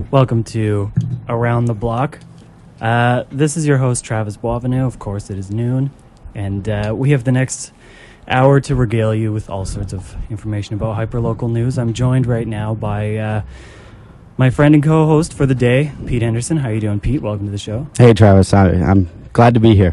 Welcome to Around the Block. This is your host, Travis Boisvenu. Of course, it is noon, and we have the next hour to regale you with all sorts of information about hyperlocal news. I'm joined right now by my friend and co-host for the day, Pete Henderson. How you doing, Pete? Welcome to the show. Hey, Travis. I'm glad to be here.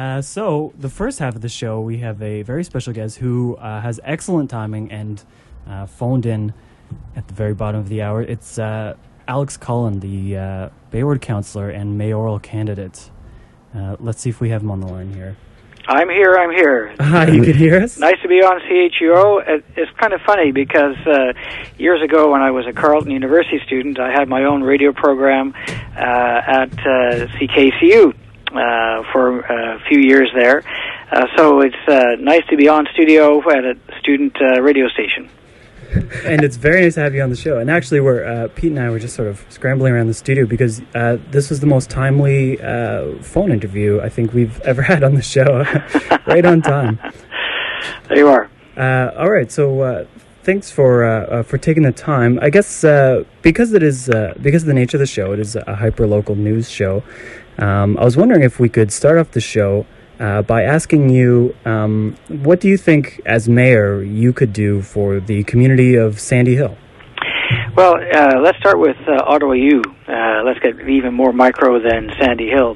So the first half of the show, we have a very special guest who has excellent timing and phoned in at the very bottom of the hour. It's Alex Cullen, the Bay Ward councillor and mayoral candidate. Let's see if we have him on the line here. I'm here. Hi, you can hear us? Nice to be on CHUO. It's kind of funny because years ago when I was a Carleton University student, I had my own radio program at CKCU for a few years there. So it's nice to be on studio at a student radio station. And it's very nice to have you on the show. And actually, Pete and I were just sort of scrambling around the studio because this was the most timely phone interview I think we've ever had on the show. Right on time. There you are. All right. So thanks for taking the time. I guess because of the nature of the show, it is a hyper-local news show. I was wondering if we could start off the show by asking you, what do you think, as mayor, you could do for the community of Sandy Hill? Well, let's start with Ottawa U. Let's get even more micro than Sandy Hill.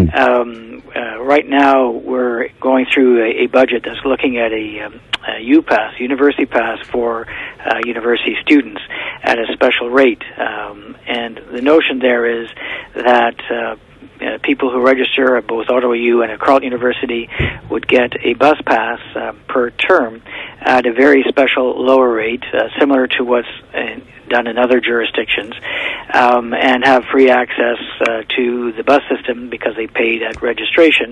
Mm-hmm. Right now, we're going through a budget that's looking at a UPass, University Pass, for university students at a special rate. And the notion there is that people who register at both Ottawa U and at Carleton University would get a bus pass per term at a very special lower rate, similar to what's done in other jurisdictions, and have free access to the bus system because they paid at registration.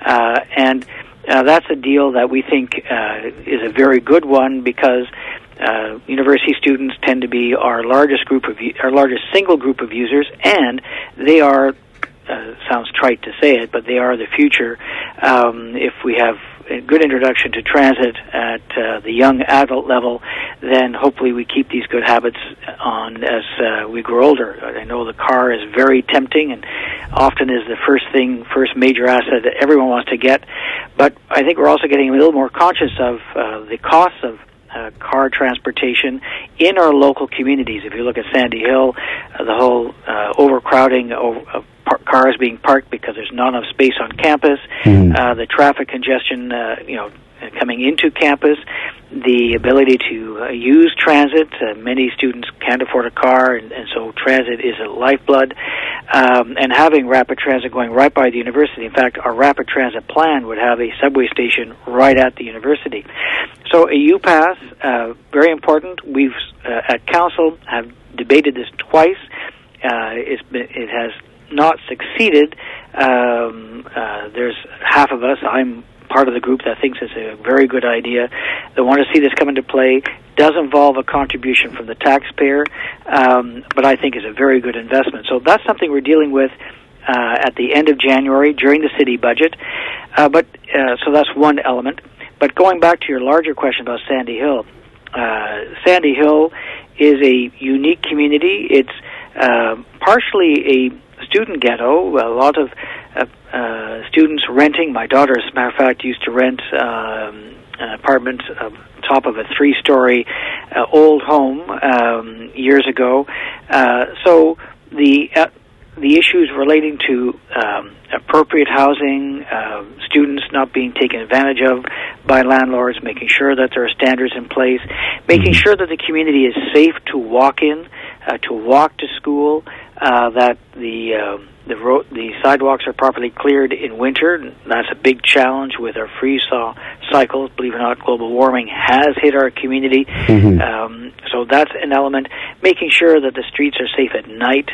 And that's a deal that we think is a very good one because university students tend to be our largest single group of users, and they are sounds trite to say it, but they are the future. If we have a good introduction to transit at the young adult level, then hopefully we keep these good habits on as we grow older. I know the car is very tempting and often is the first major asset that everyone wants to get, but I think we're also getting a little more conscious of the costs of car transportation in our local communities. If you look at Sandy Hill, the whole overcrowding of cars being parked because there's not enough space on campus, the traffic congestion, coming into campus, the ability to use transit. Many students can't afford a car, and so transit is a lifeblood. And having rapid transit going right by the university. In fact, our rapid transit plan would have a subway station right at the university. So a UPass, very important. We've at council have debated this twice. It has not succeeded. There's half of us, I'm part of the group that thinks it's a very good idea, that want to see this come into play. Does involve a contribution from the taxpayer, but I think is a very good investment. So that's something we're dealing with at the end of January during the city budget. So that's one element. But going back to your larger question about Sandy Hill, Sandy Hill is a unique community. It's partially a student ghetto. A lot of students renting. My daughter, as a matter of fact, used to rent an apartment top of a 3-story old home years ago. So the issues relating to appropriate housing, students not being taken advantage of by landlords, making sure that there are standards in place, making sure that the community is safe to walk in, to walk to school, that the sidewalks are properly cleared in winter. That's a big challenge with our freeze-thaw cycles. Believe it or not, global warming has hit our community. So that's an element. Making sure that the streets are safe at night.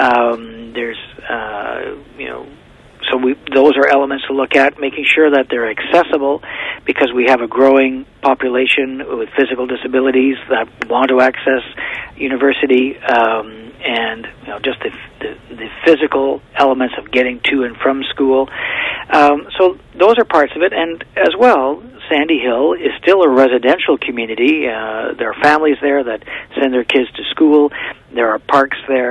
So those are elements to look at. Making sure that they're accessible, because we have a growing population with physical disabilities that want to access university, and just the physical elements of getting to and from school. So those are parts of it, and as well, Sandy Hill is still a residential community. There are families there that send their kids to school. There are parks there.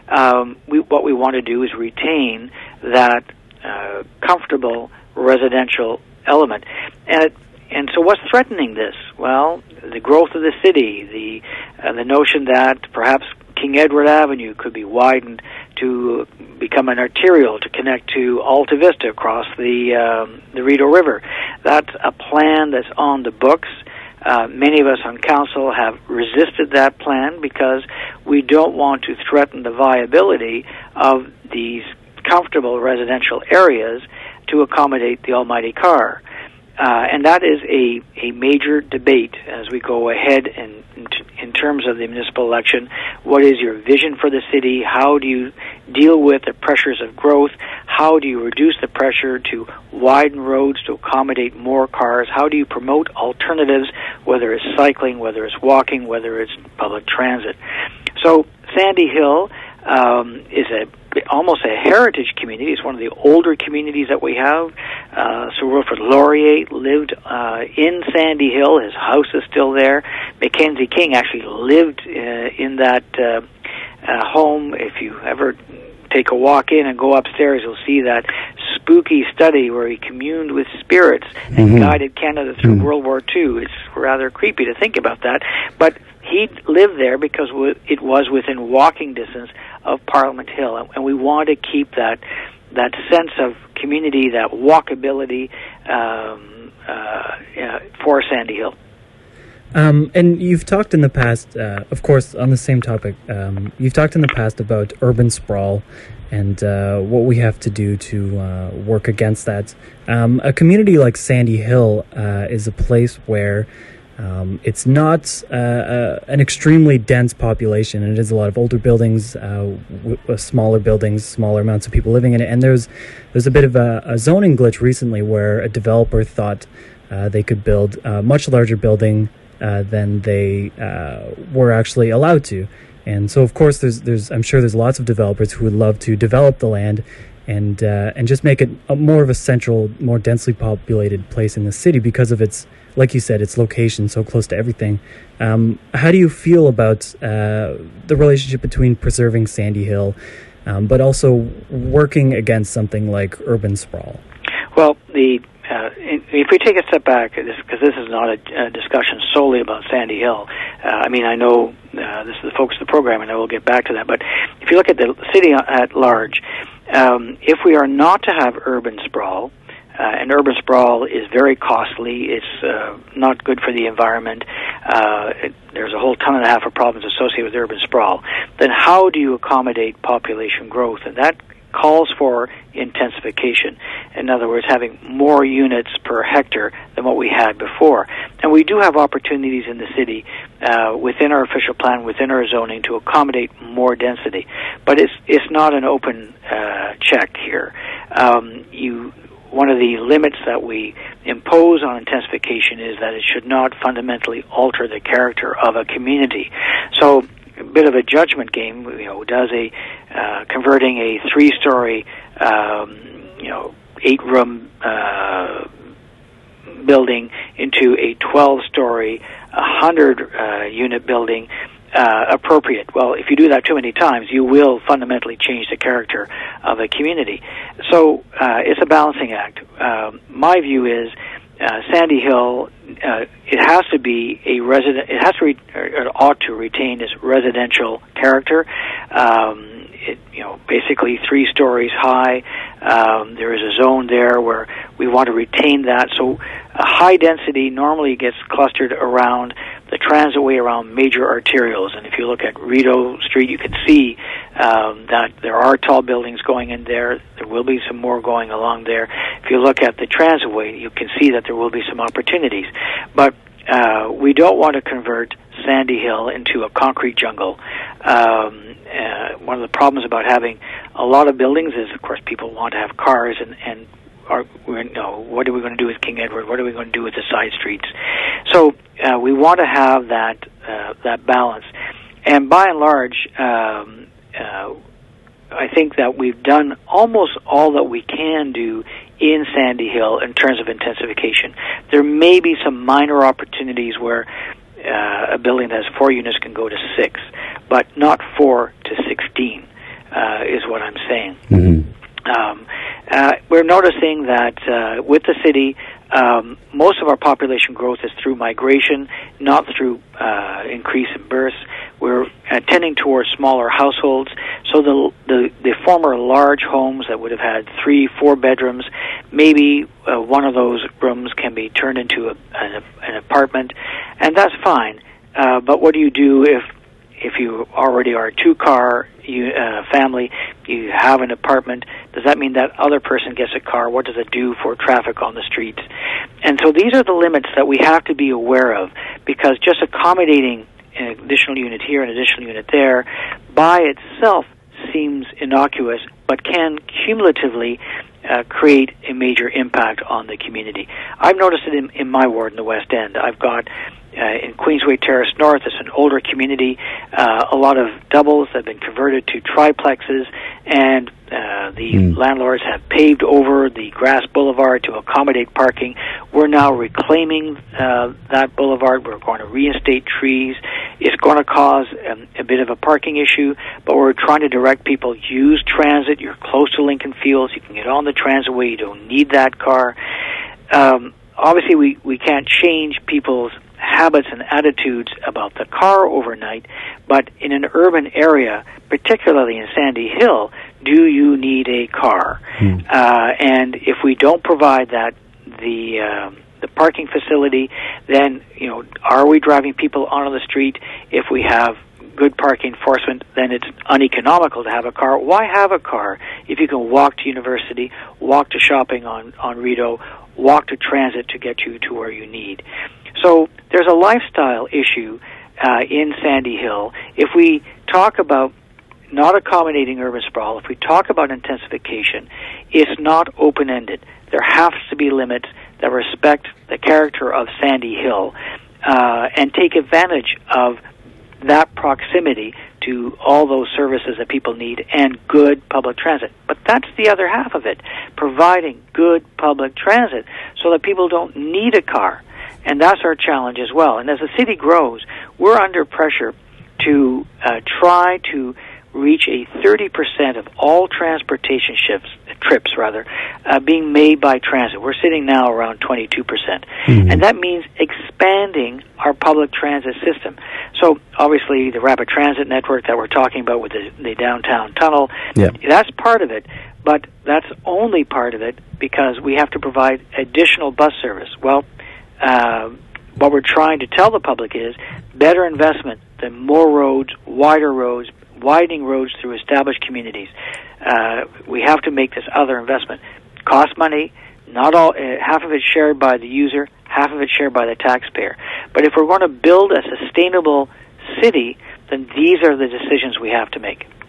what we want to do is retain that comfortable residential element. And so what's threatening this? Well, the growth of the city, the notion that perhaps King Edward Avenue could be widened to become an arterial to connect to Alta Vista across the Rideau River. That's a plan that's on the books. Many of us on council have resisted that plan because we don't want to threaten the viability of these comfortable residential areas to accommodate the almighty car. And that is a major debate as we go ahead in terms of the municipal election. What is your vision for the city? How do you deal with the pressures of growth? How do you reduce the pressure to widen roads to accommodate more cars? How do you promote alternatives, whether it's cycling, whether it's walking, whether it's public transit? So Sandy Hill is almost a heritage community. It's one of the older communities that we have. Sir Wilfrid Laurier lived in Sandy Hill. His house is still there. Mackenzie King actually lived in that home. If you ever take a walk in and go upstairs, you'll see that spooky study where he communed with spirits and guided Canada through World War II. It's rather creepy to think about that. But he lived there because it was within walking distance of Parliament Hill, and we want to keep that sense of community, that walkability for Sandy Hill. And you've talked in the past, of course, on the same topic, you've talked in the past about urban sprawl and what we have to do to work against that. A community like Sandy Hill is a place where it's not an extremely dense population, and it is a lot of older buildings, smaller buildings, smaller amounts of people living in it. And there's a bit of a zoning glitch recently where a developer thought they could build a much larger building than they were actually allowed to. And so, of course, I'm sure there's lots of developers who would love to develop the land and just make it more of a central, more densely populated place in the city because of its, like you said, its location so close to everything. How do you feel about the relationship between preserving Sandy Hill, but also working against something like urban sprawl? Well, if we take a step back, because this is not a discussion solely about Sandy Hill. I know this is the focus of the program, and I will get back to that. But if you look at the city at large, if we are not to have urban sprawl, and urban sprawl is very costly. It's not good for the environment. There's a whole ton and a half of problems associated with urban sprawl. Then how do you accommodate population growth? And that calls for intensification. In other words, having more units per hectare than what we had before. And we do have opportunities in the city within our official plan, within our zoning, to accommodate more density. But it's not an open check here. One of the limits that we impose on intensification is that it should not fundamentally alter the character of a community. So a bit of a judgment game, does converting a 3-story, 8-room building into a 12-story, 100-unit building appropriate? Well, if you do that too many times, you will fundamentally change the character of a community. So it's a balancing act. My view is Sandy Hill, it has to be a resident. It has to it ought to retain its residential character. Basically 3 stories high. There is a zone there where we want to retain that. So a high density normally gets clustered around the transitway, around major arterials. And if you look at Rideau Street, you can see that there are tall buildings going in there. There will be some more going along there. If you look at the transitway, you can see that there will be some opportunities. But we don't want to convert Sandy Hill into a concrete jungle. One of the problems about having a lot of buildings is, of course, people want to have cars, and what are we going to do with King Edward? What are we going to do with the side streets? So we want to have that balance. And by and large, I think that we've done almost all that we can do in Sandy Hill in terms of intensification. There may be some minor opportunities where a building that has 4 units can go to 6, but not 4 to 16. is what I'm saying. Mm-hmm. We're noticing that with the city, most of our population growth is through migration, not through increase in births. We're tending towards smaller households. So the former large homes that would have had 3-4 bedrooms, maybe one of those rooms can be turned into an apartment, and that's fine. But what do you do if you already are a 2-car family, you have an apartment? Does that mean that other person gets a car? What does it do for traffic on the streets? And so these are the limits that we have to be aware of, because just accommodating an additional unit here, an additional unit there, by itself seems innocuous, but can cumulatively create a major impact on the community. I've noticed it in my ward in the West End. I've got in Queensway Terrace North, it's an older community, a lot of doubles have been converted to triplexes, and the landlords have paved over the grass boulevard to accommodate parking. We're now reclaiming that boulevard. We're going to reinstate trees. It's going to cause a bit of a parking issue, but we're trying to direct people, use transit. You're close to Lincoln Fields. You can get on the transitway. You don't need that car. Obviously, we can't change people's habits and attitudes about the car overnight, but in an urban area, particularly in Sandy Hill, do you need a car? And if we don't provide that, the parking facility, then are we driving people onto the street? If we have good parking enforcement, then it's uneconomical to have a car. Why have a car if you can walk to university, walk to shopping on Rideau, walk to transit to get you to where you need? So there's a lifestyle issue in Sandy Hill. If we talk about not accommodating urban sprawl, if we talk about intensification, it's not open-ended. There has to be limits that respect the character of Sandy Hill and take advantage of that proximity to all those services that people need and good public transit. But that's the other half of it, providing good public transit so that people don't need a car. And that's our challenge as well. And as the city grows, we're under pressure to try to reach a 30% of all transportation trips being made by transit. We're sitting now around 22%. And that means expanding our public transit system. So obviously the rapid transit network that we're talking about with the downtown tunnel, that's part of it. But that's only part of it because we have to provide additional bus service. Well, what we're trying to tell the public is better investment than more roads, wider roads, widening roads through established communities. We have to make this other investment. Cost money, not all. Half of it shared by the user, half of it shared by the taxpayer. But if we're going to build a sustainable city, then these are the decisions we have to make.